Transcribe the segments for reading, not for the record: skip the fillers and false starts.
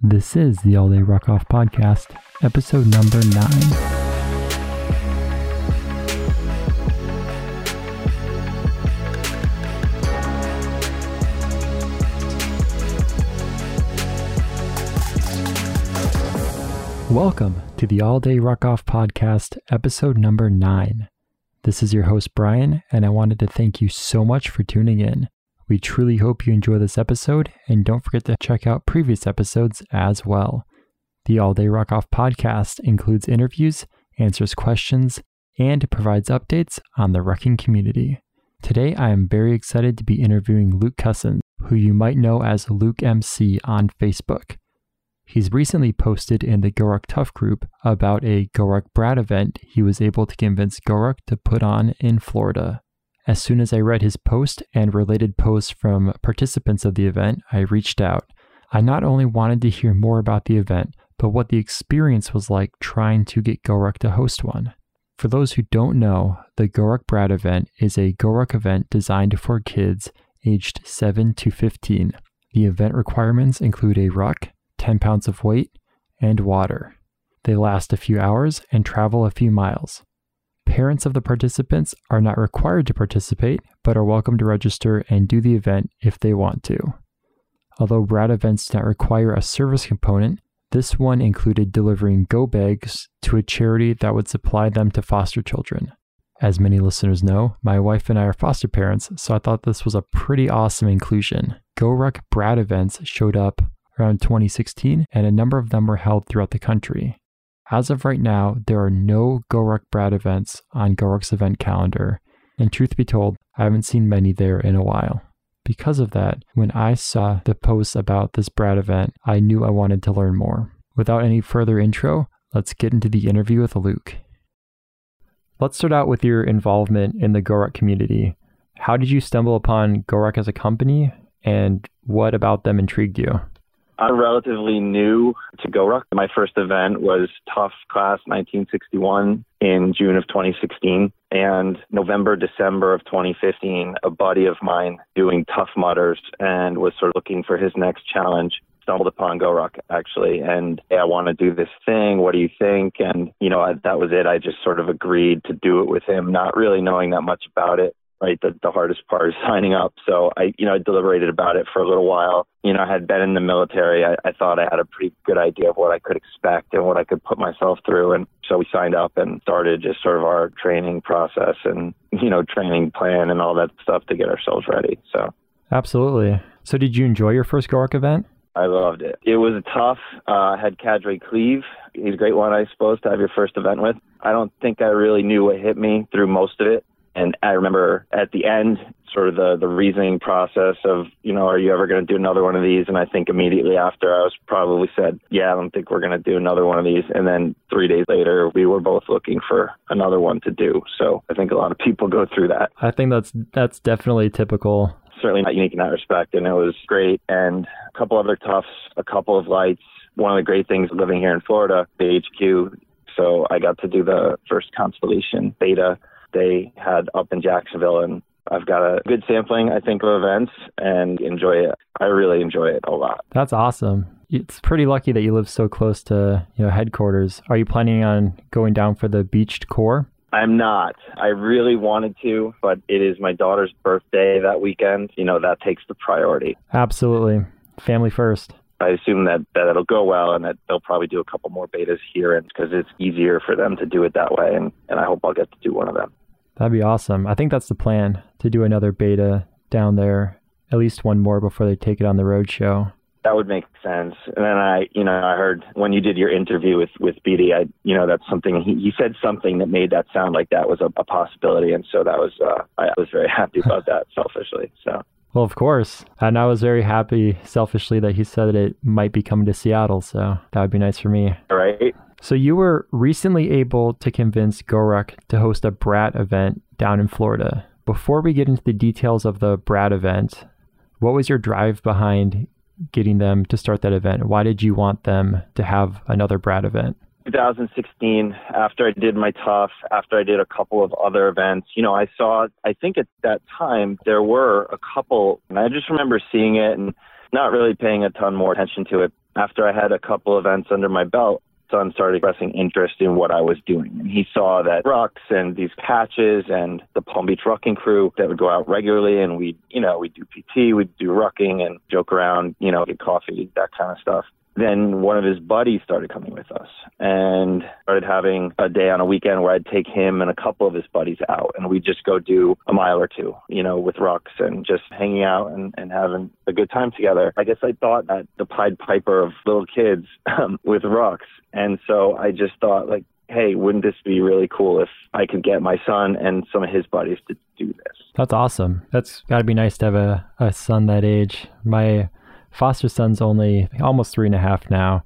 This is the All Day Ruck Off Podcast, episode number 9. Welcome to the All Day Ruck Off Podcast, episode number 9. This is your host, Brian, and I wanted to thank you so much for tuning in. We truly hope you enjoy this episode, and don't forget to check out previous episodes as well. The All Day Ruck Off Podcast includes interviews, answers questions, and provides updates on the rucking community. Today, I am very excited to be interviewing Luke Cousins, who you might know as Luke MC on Facebook. He's recently posted in the GoRuck Tough group about a GoRuck Brad event he was able to convince GoRuck to put on in Florida. As soon as I read his post and related posts from participants of the event, I reached out. I not only wanted to hear more about the event, but what the experience was like trying to get GoRuck to host one. For those who don't know, the GoRuck Brad event is a GoRuck event designed for kids aged 7 to 15. The event requirements include a ruck, 10 pounds of weight, and water. They last a few hours and travel a few miles. Parents of the participants are not required to participate, but are welcome to register and do the event if they want to. Although Brad events do not require a service component, this one included delivering go bags to a charity that would supply them to foster children. As many listeners know, my wife and I are foster parents, so I thought this was a pretty awesome inclusion. GoRuck Brad events showed up around 2016, and a number of them were held throughout the country. As of right now, there are no GoRuck Brad events on GoRuck's event calendar, and truth be told, I haven't seen many there in a while. Because of that, when I saw the posts about this Brad event, I knew I wanted to learn more. Without any further intro, let's get into the interview with Luke. Let's start out with your involvement in the GoRuck community. How did you stumble upon GoRuck as a company, and what about them intrigued you? I'm relatively new to GoRuck. My first event was Tough Class 1961 in June of 2016. And November, December of 2015, a buddy of mine doing Tough Mudders and was sort of looking for his next challenge stumbled upon GoRuck, actually. And, hey, I want to do this thing. What do you think? And, that was it. I just sort of agreed to do it with him, not really knowing that much about it. Right. The hardest part is signing up. So I deliberated about it for a little while. I had been in the military. I thought I had a pretty good idea of what I could expect and what I could put myself through. And so we signed up and started just sort of our training process and, training plan and all that stuff to get ourselves ready. So. Absolutely. So did you enjoy your first GoRuck event? I loved it. It was tough. I had Cadre Cleve. He's a great one, I suppose, to have your first event with. I don't think I really knew what hit me through most of it. And I remember at the end, sort of the reasoning process of, are you ever going to do another one of these? And I think immediately after I was probably said, yeah, I don't think we're going to do another one of these. And then 3 days later, we were both looking for another one to do. So I think a lot of people go through that. I think that's definitely typical. Certainly not unique in that respect. And it was great. And a couple other toughs, a couple of lights. One of the great things living here in Florida, the HQ. So I got to do the first Constellation beta they had up in Jacksonville, and I've got a good sampling, I think, of events and enjoy it. I really enjoy it a lot. That's awesome. It's pretty lucky that you live so close to headquarters. Are you planning on going down for the beached core? I'm not. I really wanted to, but it is my daughter's birthday that weekend. That takes the priority. Absolutely. Family first. I assume that it'll go well and that they'll probably do a couple more betas here because it's easier for them to do it that way. And I hope I'll get to do one of them. That'd be awesome. I think that's the plan, to do another beta down there, at least one more before they take it on the road show. That would make sense. And then I heard when you did your interview with BD, that's something, he said something that made that sound like that was a possibility. And so that was, I was very happy about that selfishly. So. Well, of course. And I was very happy selfishly that he said that it might be coming to Seattle. So that would be nice for me. All right. So you were recently able to convince GoRuck to host a Brad event down in Florida. Before we get into the details of the Brad event, what was your drive behind getting them to start that event? Why did you want them to have another Brad event? 2016, after I did my Tough, after I did a couple of other events, I think at that time there were a couple, and I just remember seeing it and not really paying a ton more attention to it. After I had a couple events under my belt, son started expressing interest in what I was doing. And he saw that rucks and these patches and the Palm Beach rucking crew that would go out regularly, and we'd do PT, we'd do rucking and joke around, get coffee, that kind of stuff. Then one of his buddies started coming with us and started having a day on a weekend where I'd take him and a couple of his buddies out, and we'd just go do a mile or two, with rucks and just hanging out and having a good time together. I guess I thought that the Pied Piper of little kids with rucks. And so I just thought, like, hey, wouldn't this be really cool if I could get my son and some of his buddies to do this? That's awesome. That's got to be nice to have a son that age. My foster son's only almost 3.5 now.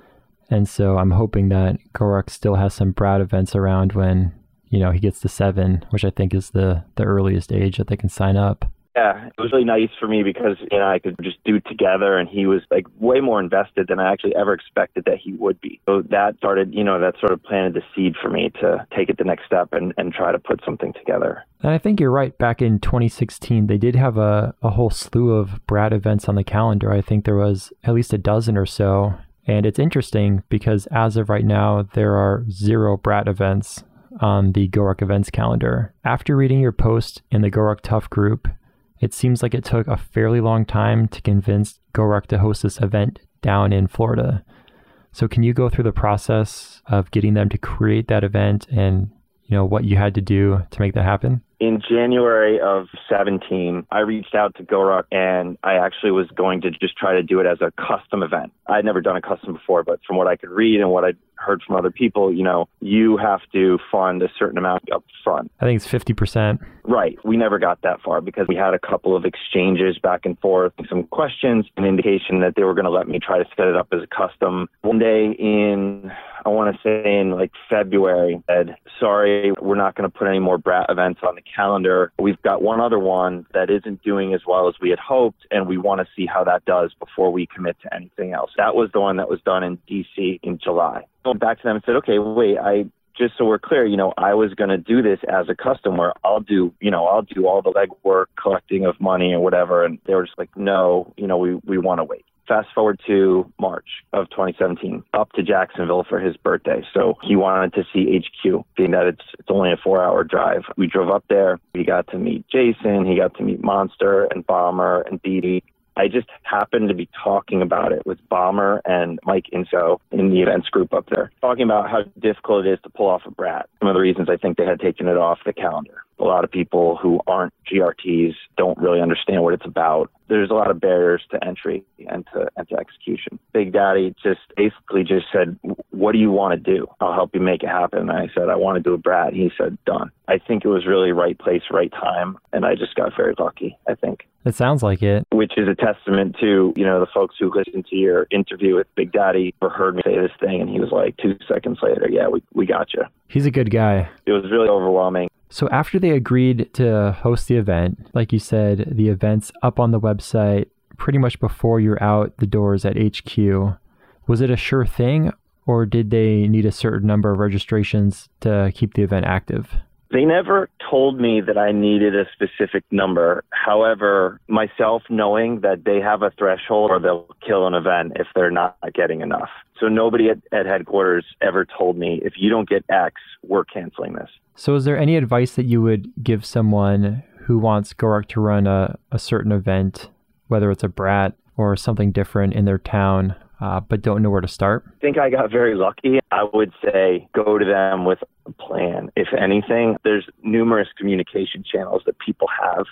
And so I'm hoping that GoRuck still has some Brad events around when, he gets to 7, which I think is the earliest age that they can sign up. Yeah, it was really nice for me because, I could just do it together, and he was like way more invested than I actually ever expected that he would be. So that started, that sort of planted the seed for me to take it the next step and try to put something together. And I think you're right. Back in 2016, they did have a whole slew of Brad events on the calendar. I think there was at least a dozen or so. And it's interesting because as of right now, there are 0 Brad events on the GoRuck events calendar. After reading your post in the GoRuck Tough group, it seems like it took a fairly long time to convince GoRuck to host this event down in Florida. So can you go through the process of getting them to create that event and, what you had to do to make that happen? In January of 2017, I reached out to GoRuck, and I actually was going to just try to do it as a custom event. I'd never done a custom before, but from what I could read and what I'd heard from other people, you have to fund a certain amount up front. I think it's 50%. Right. We never got that far because we had a couple of exchanges back and forth, some questions, an indication that they were going to let me try to set it up as a custom. One day I want to say in like February, said, sorry, we're not going to put any more Brat events on the calendar. We've got one other one that isn't doing as well as we had hoped, and we want to see how that does before we commit to anything else. That was the one that was done in DC in July. I went back to them and said, okay, wait, just so we're clear, I was going to do this as a custom where I'll do all the legwork, collecting of money or whatever. And they were just like, no, we want to wait. Fast forward to March of 2017, up to Jacksonville for his birthday. So he wanted to see HQ, being that it's only a 4-hour drive. We drove up there. He got to meet Jason. He got to meet Monster and Bomber and Dee. I just happened to be talking about it with Bomber and Mike Inso in the events group up there, talking about how difficult it is to pull off a Brat. Some of the reasons I think they had taken it off the calendar. A lot of people who aren't GRTs don't really understand what it's about. There's a lot of barriers to entry and to execution. Big Daddy just basically said, what do you want to do? I'll help you make it happen. And I said, I want to do a Brat. He said, done. I think it was really right place, right time. And I just got very lucky, I think. It sounds like it. Which is a testament to, the folks who listened to your interview with Big Daddy or heard me say this thing. And he was like, 2 seconds later, yeah, we got you. He's a good guy. It was really overwhelming. So after they agreed to host the event, like you said, the event's up on the website pretty much before you're out the doors at HQ. Was it a sure thing, or did they need a certain number of registrations to keep the event active? They never told me that I needed a specific number. However, myself knowing that they have a threshold or they'll kill an event if they're not getting enough. So nobody at headquarters ever told me, if you don't get X, we're canceling this. So is there any advice that you would give someone who wants GoRuck to run a certain event, whether it's a Brat or something different in their town, but don't know where to start? I think I got very lucky. I would say go to them with a plan. If anything, there's numerous communication channels that people have.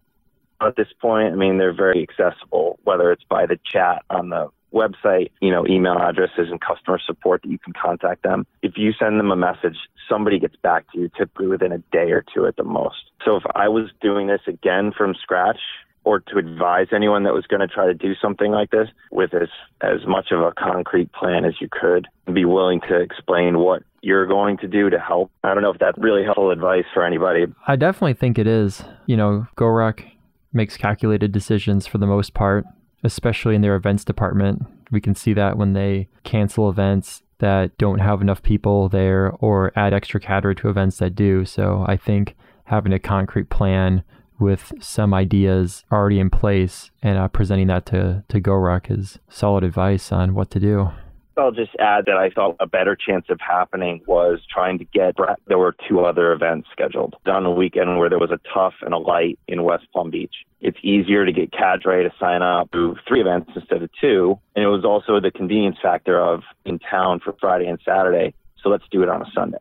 At this point, they're very accessible, whether it's by the chat on the website, email addresses and customer support that you can contact them. If you send them a message, somebody gets back to you typically within a day or two at the most. So if I was doing this again from scratch, or to advise anyone that was going to try to do something like this with as much of a concrete plan as you could, and be willing to explain what you're going to do to help. I don't know if that's really helpful advice for anybody. I definitely think it is. GoRuck makes calculated decisions for the most part, especially in their events department. We can see that when they cancel events that don't have enough people there or add extra caterer to events that do. So I think having a concrete plan with some ideas already in place and presenting that to GORUCK is solid advice on what to do. I'll just add that I thought a better chance of happening was trying to get, there were 2 other events scheduled on the weekend where there was a tough and a light in West Palm Beach. It's easier to get Cadre to sign up to 3 events instead of 2. And it was also the convenience factor of in town for Friday and Saturday. So let's do it on a Sunday.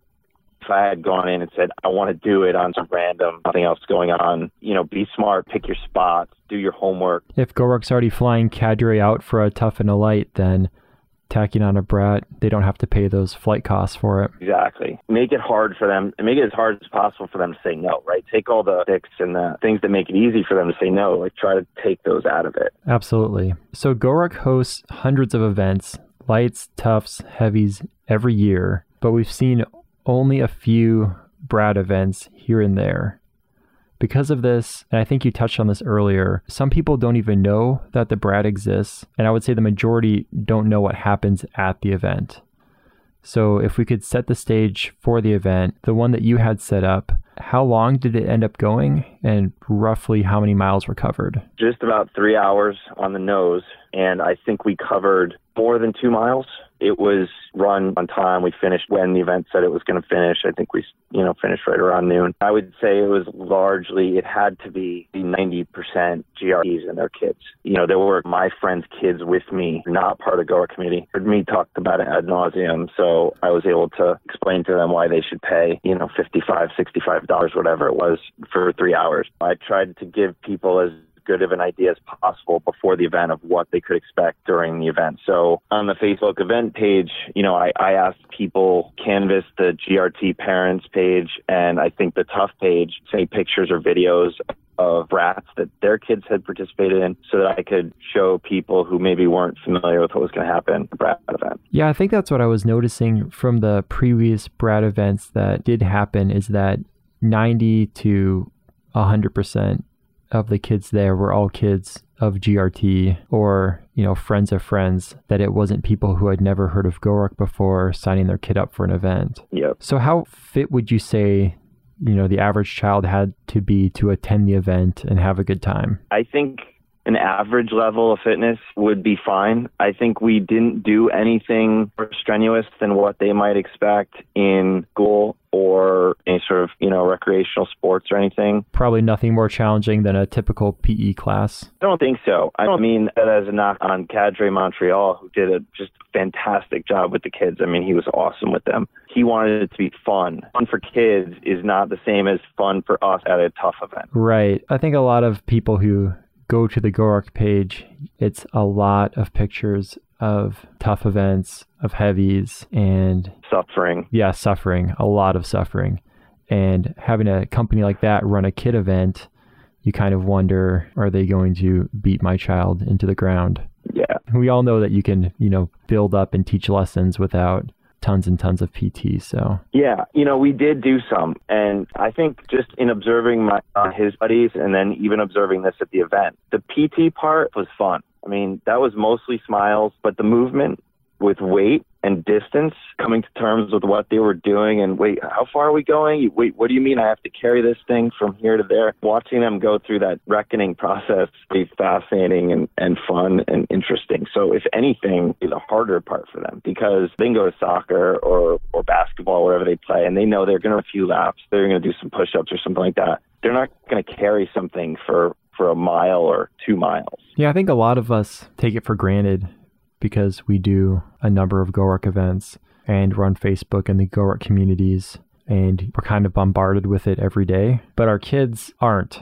If I had gone in and said, I want to do it on some random, nothing else going on, be smart, pick your spots, do your homework. If GORUCK's already flying Cadre out for a tough and a light, then tacking on a brat, they don't have to pay those flight costs for it. Exactly. Make it hard for them, and make it as hard as possible for them to say no, right? Take all the sticks and the things that make it easy for them to say no, like try to take those out of it. Absolutely. So GORUCK hosts hundreds of events, lights, toughs, heavies, every year, but we've seen only a few brat events here and there. Because of this, and I think you touched on this earlier, some people don't even know that the brat exists, and I would say the majority don't know what happens at the event. So if we could set the stage for the event, the one that you had set up, how long did it end up going, and roughly how many miles were covered? Just about 3 hours on the nose, and I think we covered more than 2 miles. It was run on time. We finished when the event said it was going to finish. I think we, finished right around noon. I would say it was largely, it had to be 90% GRTs and their kids. There were my friends' kids with me, not part of the GORUCK committee. Heard me talk about it ad nauseum, so I was able to explain to them why they should pay, $55, $65, whatever it was, for 3 hours. I tried to give people as good of an idea as possible before the event of what they could expect during the event. So on the Facebook event page, I asked people canvass the GRT parents page, and I think the tough page, say pictures or videos of brats that their kids had participated in, so that I could show people who maybe weren't familiar with what was going to happen at the brat event. Yeah, I think that's what I was noticing from the previous brat events that did happen, is that 90 to 100% of the kids there were all kids of GRT or, friends of friends, that it wasn't people who had never heard of GORUCK before signing their kid up for an event. Yep. So how fit would you say, the average child had to be to attend the event and have a good time? I think an average level of fitness would be fine. I think we didn't do anything more strenuous than what they might expect in school or any sort of, recreational sports or anything. Probably nothing more challenging than a typical PE class. I don't think so. I don't mean that as a knock on Cadre Montreal, who did a just fantastic job with the kids. I mean, he was awesome with them. He wanted it to be fun. Fun for kids is not the same as fun for us at a tough event. Right. I think a lot of people who go to the GORUCK page, it's a lot of pictures of tough events, of heavies, and suffering. Yeah, suffering, a lot of suffering. And having a company like that run a kid event, you kind of wonder, are they going to beat my child into the ground? Yeah. We all know that you can, build up and teach lessons without tons and tons of PT. So yeah, we did do some, and I think just in observing his buddies, and then even observing this at the event, the PT part was fun. I mean, that was mostly smiles, but the movement with weight and distance, coming to terms with what they were doing, and wait, how far are we going? Wait, what do you mean I have to carry this thing from here to there? Watching them go through that reckoning process is fascinating and fun and interesting. So if anything, is a harder part for them, because they can go to soccer or basketball, wherever they play, and they know they're going to a few laps, they're going to do some push-ups or something like that. They're not going to carry something for a mile or 2 miles. Yeah, I think a lot of us take it for granted because we do a number of GORUCK events and run Facebook and the GORUCK communities, and we're kind of bombarded with it every day, but our kids aren't.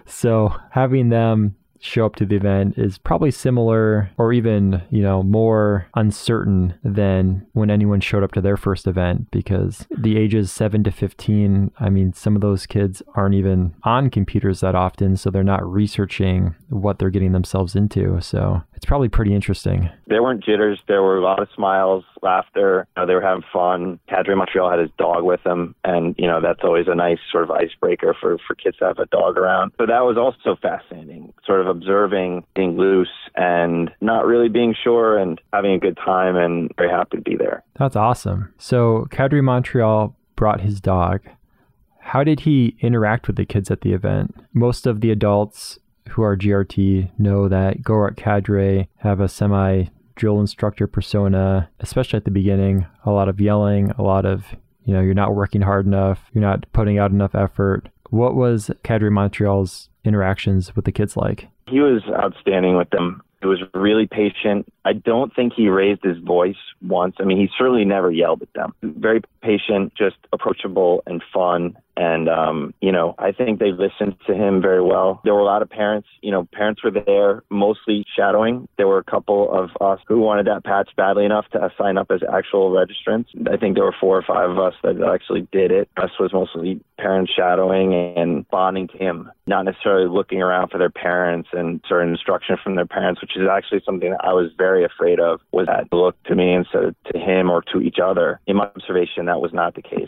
So having them show up to the event is probably similar or even, more uncertain than when anyone showed up to their first event, because the ages 7 to 15, I mean, some of those kids aren't even on computers that often, so they're not researching what they're getting themselves into. So it's probably pretty interesting. There weren't jitters. There were a lot of smiles, laughter. They were having fun. Cadre Montreal had his dog with him, and, that's always a nice sort of icebreaker for kids to have a dog around. So that was also fascinating, sort of observing, being loose and not really being sure and having a good time, and very happy to be there. That's awesome. So Cadre Montreal brought his dog. How did he interact with the kids at the event? Most of the adults who are GRT know that GORUCK cadre have a semi-drill instructor persona, especially at the beginning. A lot of yelling, a lot of, you're not working hard enough, you're not putting out enough effort. What was Cadre Montreal's interactions with the kids like? He was outstanding with them. He was really patient. I don't think he raised his voice once. I mean, he certainly never yelled at them. Very patient, just approachable and fun. And, I think they listened to him very well. There were a lot of parents, parents were there, mostly shadowing. There were a couple of us who wanted that patch badly enough to sign up as actual registrants. I think there were 4 or 5 of us that actually did it. Us was mostly parents shadowing and bonding to him, not necessarily looking around for their parents and certain instruction from their parents, which is actually something that I was very afraid of, was that look to me instead of to him or to each other. In my observation, that was not the case.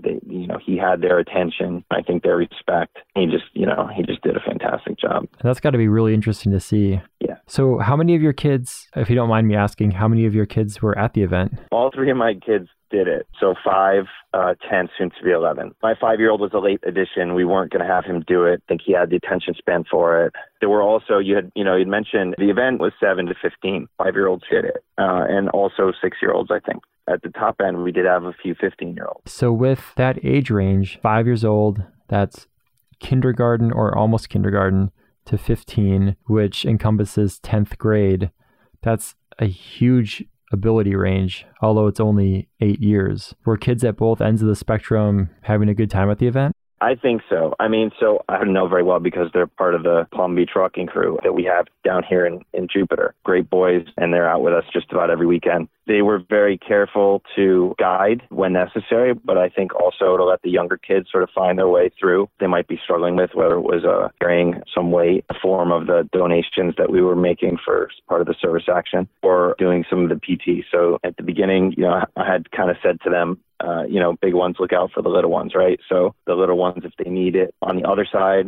He had their attention, I think their respect. He just did a fantastic job. And that's got to be really interesting to see. Yeah. So how many of your kids, if you don't mind me asking, how many of your kids were at the event? All 3 of my kids did it. So 5, 10, soon to be 11. My 5-year-old was a late addition. We weren't going to have him do it. I think he had the attention span for it. There were also, you'd mentioned the event was 7 to 15. 5-year-olds did it. And also 6-year-olds, I think. At the top end, we did have a few 15-year-olds. So with that age range, 5 years old, that's kindergarten or almost kindergarten to 15, which encompasses 10th grade. That's a huge ability range, although it's only 8 years. Were kids at both ends of the spectrum having a good time at the event? I think so. I don't know very well because they're part of the Palm Beach Rocking Crew that we have down here in Jupiter. Great boys, and they're out with us just about every weekend. They were very careful to guide when necessary, but I think also to let the younger kids sort of find their way through. They might be struggling with whether it was carrying some weight, a form of the donations that we were making for part of the service action, or doing some of the PT. So at the beginning, I had kind of said to them, big ones look out for the little ones, right? So the little ones, if they need it. On the other side,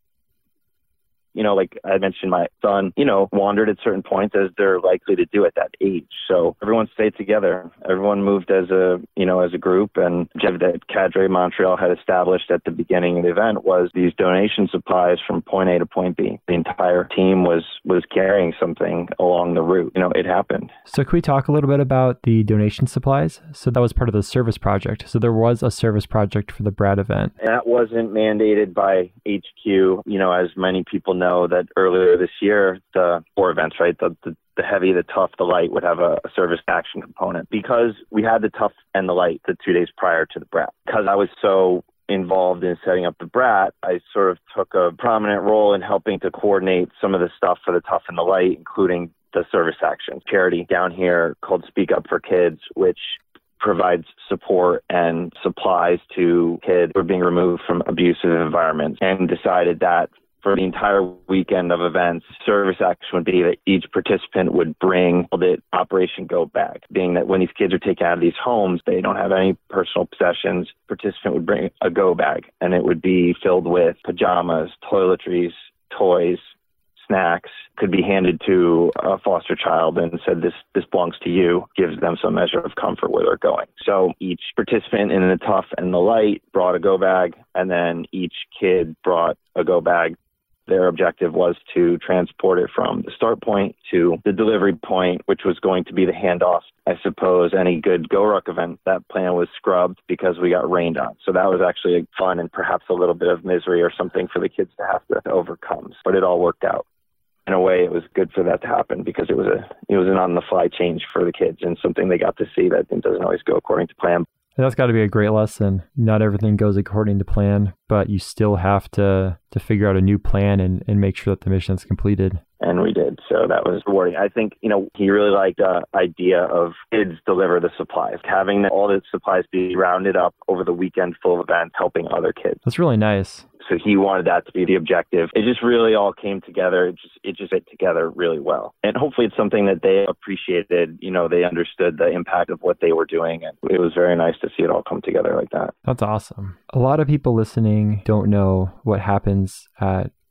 like I mentioned, my son, wandered at certain points as they're likely to do at that age. So everyone stayed together. Everyone moved as a group. And that Cadre Montreal had established at the beginning of the event was these donation supplies from point A to point B. The entire team was carrying something along the route. It happened. So can we talk a little bit about the donation supplies? So that was part of the service project. So there was a service project for the Brad event. That wasn't mandated by HQ. As many people know, that earlier this year, the 4 events, right? The heavy, the tough, the light would have a service action component. Because we had the tough and the light the 2 days prior to the Brat. Because I was so involved in setting up the Brat, I sort of took a prominent role in helping to coordinate some of the stuff for the tough and the light, including the service action charity down here called Speak Up for Kids, which provides support and supplies to kids who are being removed from abusive environments, and decided that for the entire weekend of events, service action would be that each participant would bring the Operation Go Bag, being that when these kids are taken out of these homes, they don't have any personal possessions. Participant would bring a go bag, and it would be filled with pajamas, toiletries, toys, snacks, could be handed to a foster child and said, this belongs to you, gives them some measure of comfort where they're going. So each participant in the tough and the light brought a go bag, and then each kid brought a go bag. Their objective was to transport it from the start point to the delivery point, which was going to be the handoff. I suppose any good GORUCK event, that plan was scrubbed because we got rained on. So that was actually fun and perhaps a little bit of misery or something for the kids to have to overcome. But it all worked out. In a way, it was good for that to happen because it was an on-the-fly change for the kids and something they got to see that doesn't always go according to plan. That's got to be a great lesson. Not everything goes according to plan, but you still have to figure out a new plan and make sure that the mission is completed. And we did. So that was rewarding. I think, he really liked the idea of kids deliver the supplies, having all the supplies be rounded up over the weekend full of events, helping other kids. That's really nice. So he wanted that to be the objective. It just really all came together. It just fit together really well. And hopefully it's something that they appreciated. They understood the impact of what they were doing. And it was very nice to see it all come together like that. That's awesome. A lot of people listening don't know what happens at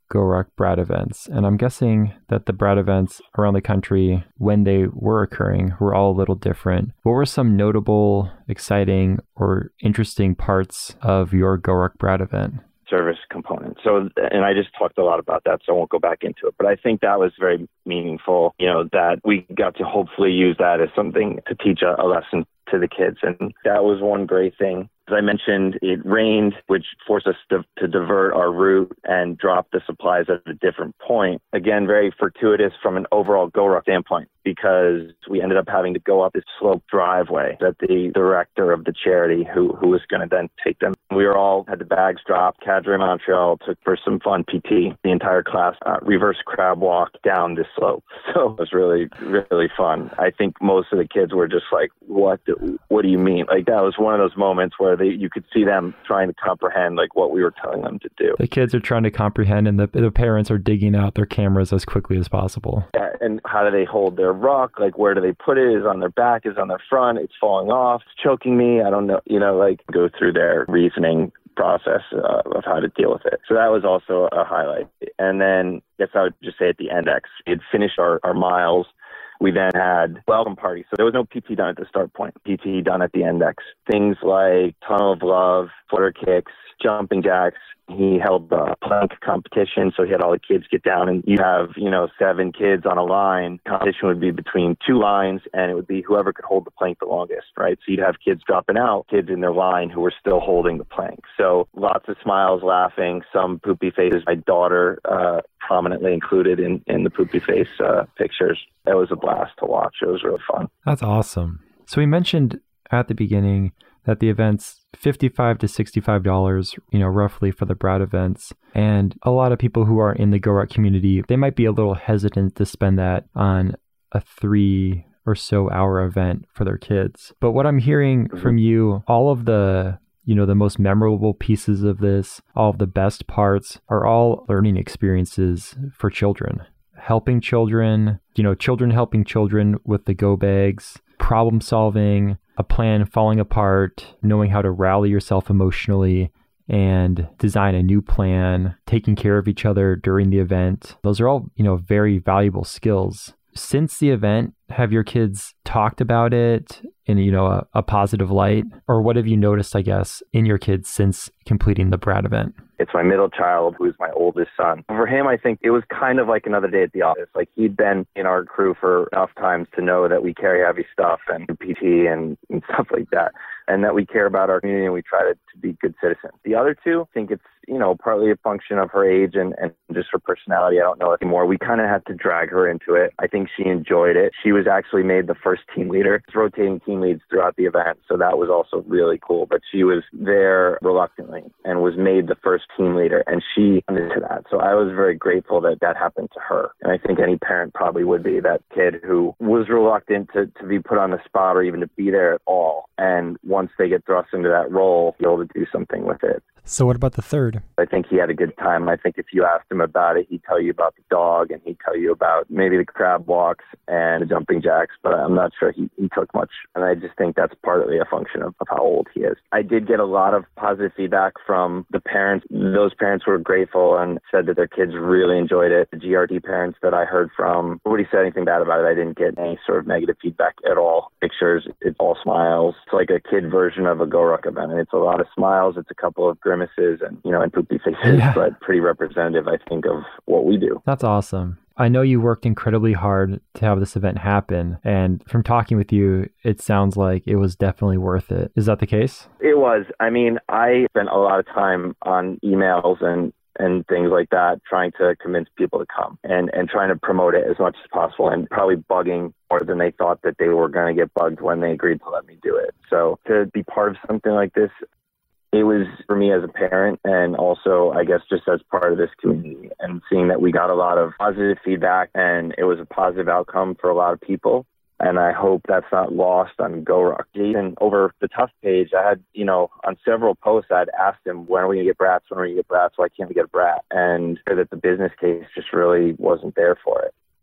GoRuck Brat events. And I'm guessing that the Brat events around the country, when they were occurring, were all a little different. What were some notable, exciting, or interesting parts of your GoRuck Brat event? Service component. So, and I just talked a lot about that, so I won't go back into it. But I think that was very meaningful, that we got to hopefully use that as something to teach a lesson to the kids. And that was one great thing. As I mentioned, it rained, which forced us to divert our route and drop the supplies at a different point. Again, very fortuitous from an overall GoRuck standpoint, because we ended up having to go up this sloped driveway that the director of the charity who was going to then take them. We were all had the bags dropped. Cadre Montreal took for some fun PT. The entire class reverse crab walk down this slope. So it was really, really fun. I think most of the kids were just like, what do you mean? Like, that was one of those moments where you could see them trying to comprehend like what we were telling them to do. The kids are trying to comprehend, and the parents are digging out their cameras as quickly as possible. Yeah, and how do they hold their ruck? Like, where do they put it? Is it on their back? Is it on their front? It's falling off. It's choking me. I don't know. Like, go through their reasoning process of how to deal with it. So that was also a highlight. And then I guess I would just say at the end, we had finished our miles. We then had welcome party. So there was no PT done at the start point, PT done at the index. Things like tunnel of love, flutter kicks, jumping jacks. He held a plank competition, so he had all the kids get down, and you have, 7 kids on a line. Competition would be between 2 lines, and it would be whoever could hold the plank the longest, right? So you'd have kids dropping out, kids in their line who were still holding the plank. So lots of smiles, laughing, some poopy faces. My daughter prominently included in the poopy face pictures. It was a blast to watch. It was really fun. That's awesome. So we mentioned at the beginning that the event's $55 to $65, roughly for the Brat events. And a lot of people who are in the GoRuck community, they might be a little hesitant to spend that on a 3 or so hour event for their kids. But what I'm hearing from you, all of the the most memorable pieces of this, all of the best parts are all learning experiences for children. Helping children, children helping children with the go bags, problem solving, a plan falling apart, knowing how to rally yourself emotionally and design a new plan, taking care of each other during the event. Those are all, very valuable skills. Since the event, have your kids talked about it in, a positive light? Or what have you noticed, I guess, in your kids since completing the Brat event? It's my middle child, who's my oldest son. For him, I think it was kind of like another day at the office. Like, he'd been in our crew for enough times to know that we carry heavy stuff and PT and stuff like that, and that we care about our community and we try to be good citizens. The other two, I think it's, partly a function of her age and just her personality. I don't know anymore. We kind of had to drag her into it. I think she enjoyed it. She was actually made the first team leader. It's rotating team leads throughout the event, so that was also really cool. But she was there reluctantly and was made the first team leader, and she into that. So I was very grateful that happened to her. And I think any parent probably would be, that kid who was reluctant to be put on the spot or even to be there at all. And once they get thrust into that role, be able to do something with it. So what about the third? I think he had a good time. I think if you asked him about it, he'd tell you about the dog, and he'd tell you about maybe the crab walks and the jumping jacks, but I'm not sure he took much. And I just think that's partly a function of how old he is. I did get a lot of positive feedback from the parents. Those parents were grateful and said that their kids really enjoyed it. The GRT parents that I heard from, nobody said anything bad about it. I didn't get any sort of negative feedback at all. Pictures, it's all smiles. It's like a kid version of a GoRuck event, and it's a lot of smiles. It's a couple of grimaces and poopy faces, but pretty representative, I think, of what we do. That's awesome. I know you worked incredibly hard to have this event happen, and from talking with you, it sounds like it was definitely worth it. Is that the case? It was. I mean, I spent a lot of time on emails and things like that, trying to convince people to come and trying to promote it as much as possible, and probably bugging more than they thought that they were going to get bugged when they agreed to let me do it. So to be part of something like this, it was for me as a parent, and also, I guess, just as part of this community, and seeing that we got a lot of positive feedback and it was a positive outcome for a lot of people. And I hope that's not lost on GoRuck. And over the Tough page, I had, on several posts, I'd asked him, when are we going to get brats? When are we going to get brats? Why can't we get a brat? And that the business case just really wasn't there for it.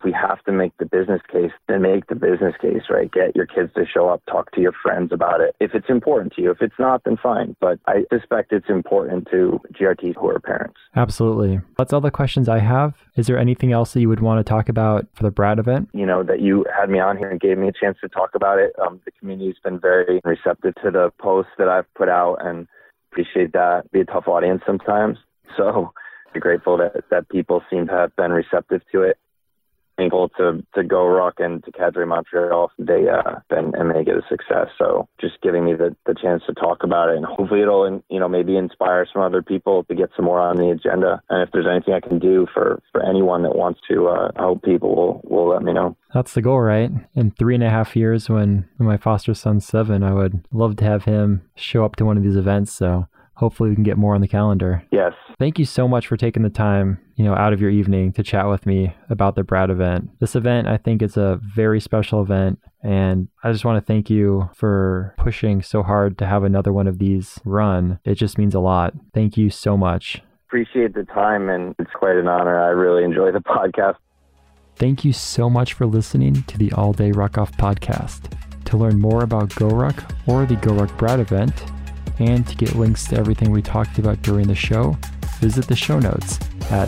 we have to make the business case, then make the business case, right? Get your kids to show up, talk to your friends about it. If it's important to you, if it's not, then fine. But I suspect it's important to GRTs who are parents. Absolutely. That's all the questions I have. Is there anything else that you would want to talk about for the Brad event? That you had me on here and gave me a chance to talk about it. The community's been very receptive to the posts that I've put out, and appreciate that. Be a tough audience sometimes. So I'm grateful that people seem to have been receptive to it. Thankful to GoRuck and to Cadre Montreal. They and make it a success. So just giving me the chance to talk about it, and hopefully it'll maybe inspire some other people to get some more on the agenda. And if there's anything I can do for anyone that wants to help people, will let me know. That's the goal, right? In 3.5 years, when my foster son's 7, I would love to have him show up to one of these events. So hopefully we can get more on the calendar. Yes. Thank you so much for taking the time, out of your evening to chat with me about the Brad event. This event, I think, is a very special event, and I just want to thank you for pushing so hard to have another one of these run. It just means a lot. Thank you so much. Appreciate the time, and it's quite an honor. I really enjoy the podcast. Thank you so much for listening to the All Day Ruck Off podcast. To learn more about GoRuck or the GoRuck Brad event, and to get links to everything we talked about during the show, visit the show notes at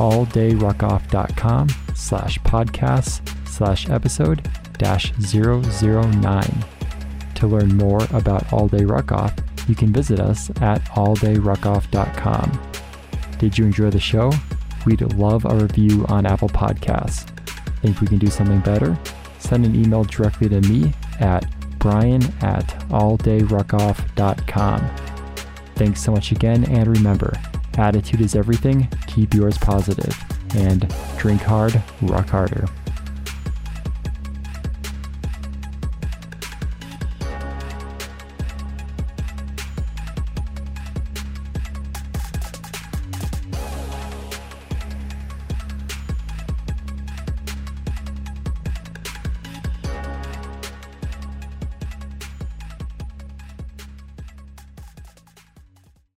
alldayruckoff.com/podcast/episode-009. To learn more about All Day Ruck Off, you can visit us at alldayruckoff.com. Did you enjoy the show? We'd love a review on Apple Podcasts. Think we can do something better? Send an email directly to me at brian@alldayruckoff.com. Thanks so much again, and remember, attitude is everything. Keep yours positive, and drink hard, ruck harder.